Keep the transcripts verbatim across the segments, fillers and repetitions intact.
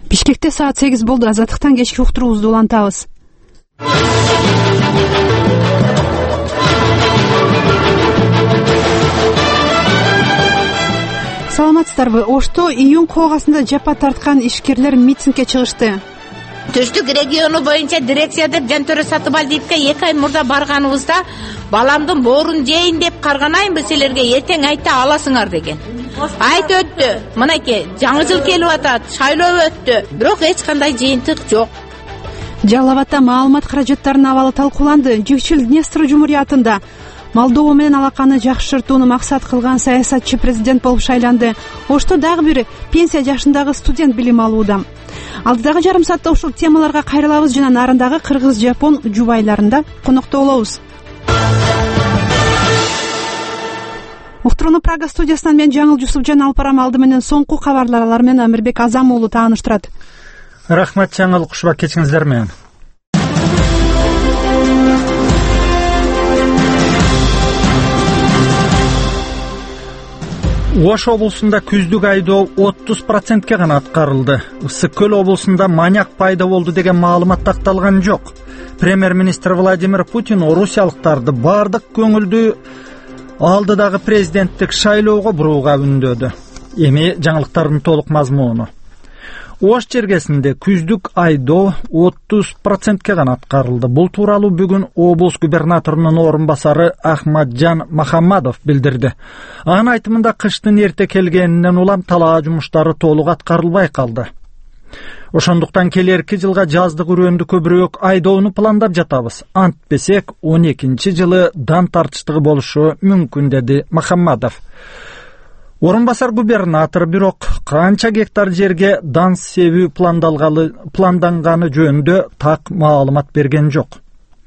Бишкекте саат сегиз болду. Азаттыктан кечки уктуруубузду улантабыз. Саламатсыздарбы? Ошто июнь коогасында жапа тарткан ишкерлер митингге чыгышты. Түштүк региону боюнча дирекция деп Жантөрө Сатыбалдиевке эки ай мурда барганыбызда баламдын боорун жейин деп карганайынбы силерге, эртең айтта аласыңар деген. Айт өттү. Мынакей жаңы жыл келип атат, шайлоо өттү. Бирок эч кандай жыйынтык жок. Жалал Абадта маалымат каражаттарынын абалы талкууланды. Жүкчүл Днестр Жумуриятында Молдова менен алаканы жакшыртууну максат кылган саясатчы президент болуп шайланды. Ошто дагы бир пенсия жашындагы студент билим алууда. Алдыдагы жарым саатта ушул темаларга кайрылабыз жана нарындагы кыргыз-жапон жубайларында конокто болобуз. Уктурууну Прага студиясынан мен Жаңыл Жусупжан алып барам. Алды менен соңку кабарлар, алар менен Амирбек Азам уулу тааныштырат. Рахмат Жаңыл, кушуба кечиңиздер менен. Ош облусунда күздүк айдоо отуз процентке гана аткарылды. Ысык көл облусунда маньяк пайда болду деген маалымат такталган жок. Премьер-министр Владимир Путин орусиялыктарды бардык көңүлдү алдыдагы президенттик шайлоого бурууга үндөдү. Эми жаңылыктардын толук мазмуну. Ош жергесинде күздүк айдоо отуз процентке гана аткарылды. Бул тууралуу бүгүн облус губернаторунун орун басары Ахмаджан Махаммадов билдирди. Анын айтымында кыштын эрте келгенинен улам талаа жумуштары толук аткарылбай калды. Ошондуктан келерки жылга жаздык үрөндү көбүрөөк айдоону пландап жатабыз. Антпесек он экинчи жылы дан тартыштыгы болушу мүмкүн, деди Махаммадов. Орун басар губернатор бирок канча гектар жерге дан себүү пландалганы планданганы жөнүндө так маалымат берген жок.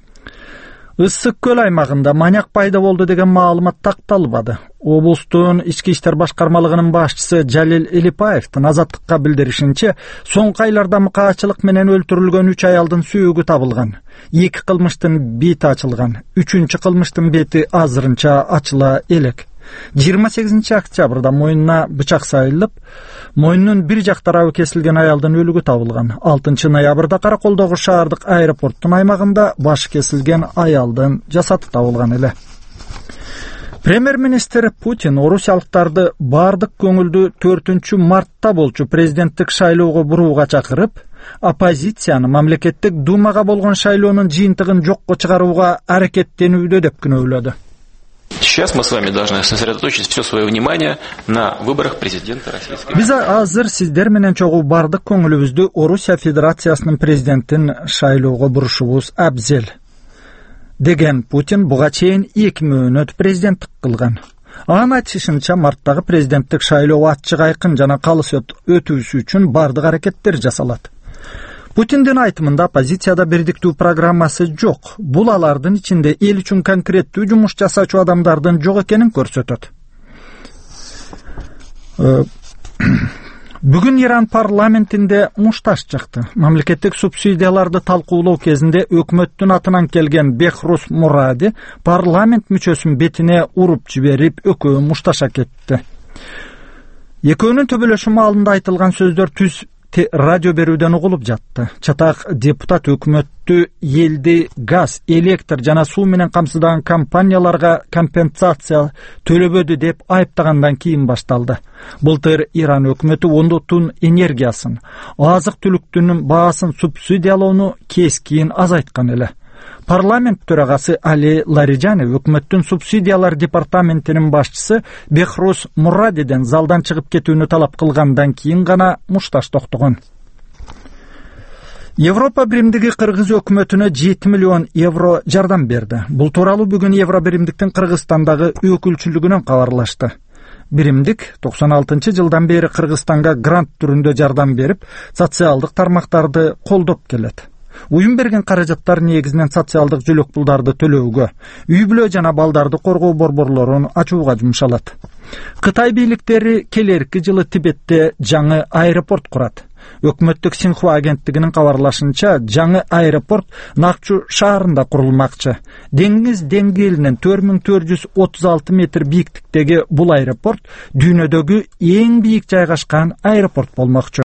Ысык көл аймагында маньяк пайда болду деген маалымат такталбады. Облустун ички иштер башкармалыгынын башчысы Жалил Элипаевдин Азаттыкка билдиришинче, соңку айларда мыкаачылык менен өлтүрүлгөн үч аялдын сүйөгү табылган. Эки кылмыштын бети ачылган. Үчүнчү кылмыштын бети азырынча ачыла элек. жыйырма сегизинчи октябрда мойнуна бычак сайылып, мойнунун бир жак тарабы кесилген аялдын өлүгү табылган. алтынчы ноябрда Караколдогу шаардык аэропорттун аймагында башы кесилген аялдын жасаты табылган эле. Премьер-министр Путин орусиялыктарды бардык көңүлдү төртүнчү мартта болчу президенттик шайлоого бурууга чакырып, оппозицияны мамлекеттик думага болгон шайлоонун жыйынтыгын жокко чыгарууга аракеттенүүдө деп күнөөлөдү. Сейчас мы с вами должны сосредоточить все свое внимание на выборах президента Российской Федерации. Биз азыр сиздер менен чогуу бардык көңүлүбүздү Орусия Федерациясынын президентин шайлоого бурушубуз абзел, деген Путин буга чейин эки мөөнөт президенттик кылган. Анын айтышынча, марттагы президенттик шайлоо ачык айкын жана калыс өтүүсү үчүн бардык аракеттер жасалат. Путиндин айтымында оппозицияда бирдиктүү программасы жок. Бул алардын ичинде эл үчүн конкреттүү жумуш жасаачу адамдардын жок экенин көрсөтөт. Бүгүн Иран парламентинде мушташ чыкты. Мамлекеттик субсидияларды талкуулоо кезинде өкмөттүн атынан келген Бехрус Муради парламент мүчөсүн бетине уруп жиберип, экөө мушташа кетти. Экөөнүн төбөлөшү маалында айтылган сөздөр түз радио берүүдөн угулуп жатты. Чатак депутат өкмөттү элди газ, электр жана суу менен камсыздаган компанияларга компенсация төлөбөдү деп айыптагандан кийин башталды. Былтыр Иран өкмөтү ондотун энергиясын, азык-түлүктүн баасын субсидиялоону кескин азайткан эле. Парламент төрагасы Али Лариджани өкмөттүн субсидиялар департаментинин башчысы Бехрус Мурадиден залдан чыгып кетүүнү талап кылгандан кийин гана мушташ токтогон. Европа биримдиги Кыргыз өкмөтүнө жети миллион евро жардам берди. Бул тууралуу бүгүн Евро биримдиктин Кыргызстандагы өкүлчүлүгүнөн кабарлашты. Биримдик токсон алтынчы жылдан бери Кыргызстанга грант түрүндө жардам берип, социалдык тармактарды колдоп келет. Уюм берген каражаттар негизинен социалдык жөлөк пулдарды төлөөгө, үй бүлө жана балдарды коргоо борборлорун ачууга жумшалат. Кытай бийликтери келерки жылы Тибетте жаңы аэропорт курат. Өкмөттүк Синхуа агенттигинин кабарлашынча, жаңы аэропорт Накчу шаарында курулмакчы. Деңиз деңгээлинен төрт миң төрт жүз отуз алты метр бийиктиктеги бул аэропорт дүйнөдөгү эң бийик жайгашкан аэропорт болмокчу.